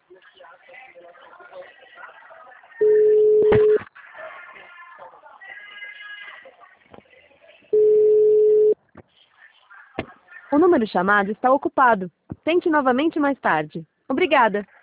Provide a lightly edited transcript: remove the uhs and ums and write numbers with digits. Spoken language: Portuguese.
O número chamado está ocupado. Tente novamente mais tarde. Obrigada.